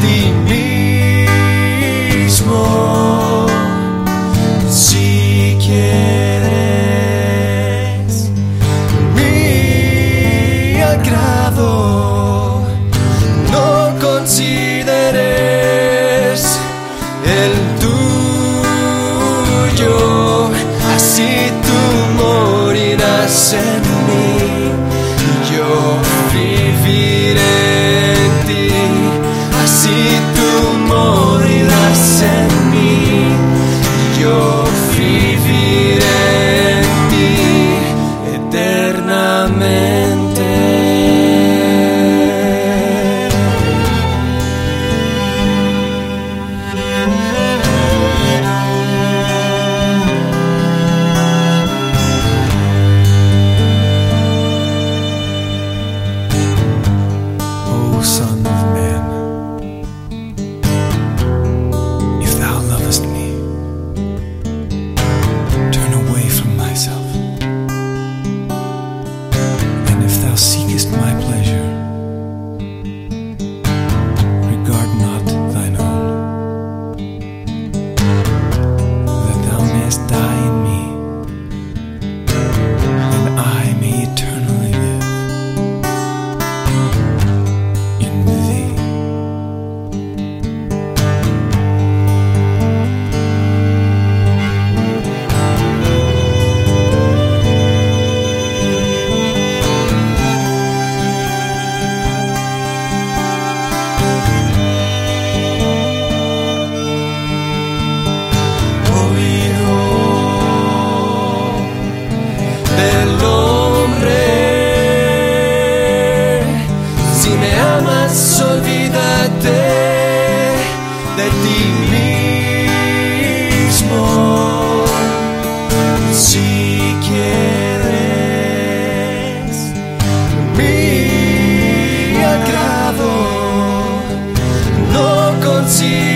ti mismo. Si quieres mi agrado, no consideres el tuyo, así tú morirás en mí y yo viviré en ti. Así tú morirás en mí y yo viviré en ti eternamente. Son of man, if thou lovest me, turn away from thyself, and if thou seekest my pleasure, regard not thine own, that thou mayest die in me, and I may eternally live in thee. Del hombre, si me amas, olvídate de ti mismo. Si quieres mi agrado, no consigo